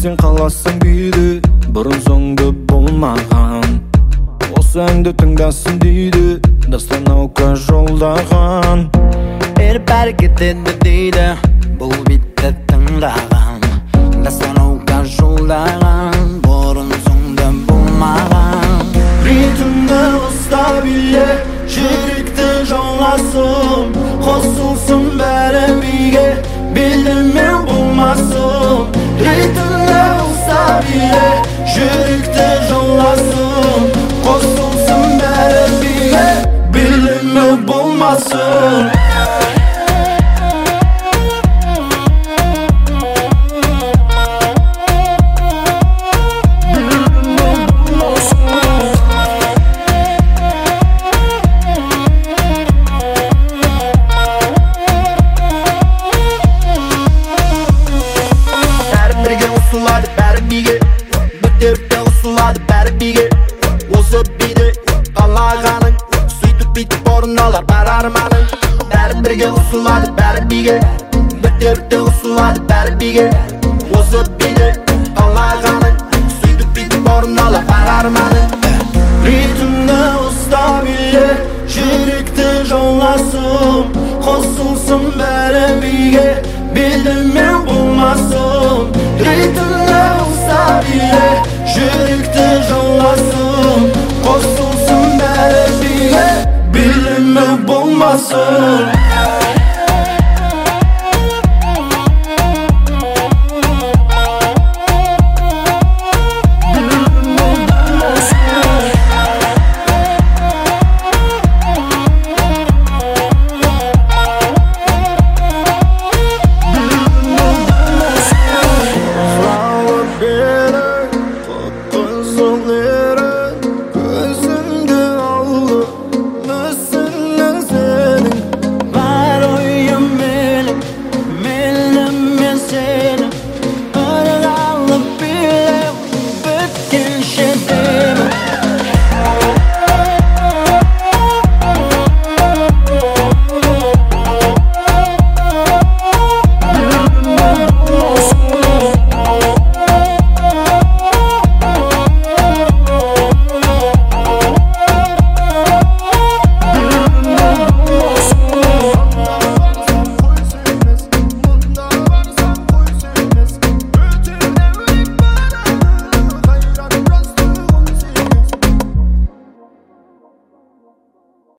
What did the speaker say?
сен қаласың биді, бұрын соңды болмаған. Осы әнді тыңдасын дейді, достановка жолдаған. Бәрі кетеді дейді, бұл битті тыңдаған. Достановка жолдаған, бұрын соңды болмаған. Ритмді ұстап биле, жүректі жауласын. Қосылсын бәрі биге, белдемен болмасын. Ритмді ұстап биле, жүректі жауласын. Қосылсын бәрі биге, белдемен болмасын. Бәрі биге, бүтерді ұсылады бәрі биге. Осы биді қалағаның, сөйтіп бүйтіп орындалар бар арманың. Бәрі бірге ұсылады бәрі биге, бүтерді ұсылады бәрі биге. Осы биді қалағаның, сөйтіп бүйтіп орындалар бар арманың. Ритмді ұстап биле, жүректі жауласын. Қосылсын бәрі биге, белдемен болмасын. Ритмді ұстап биле, жүректі жауласын. Қосылсын бәрі биге, белдемен болмасын.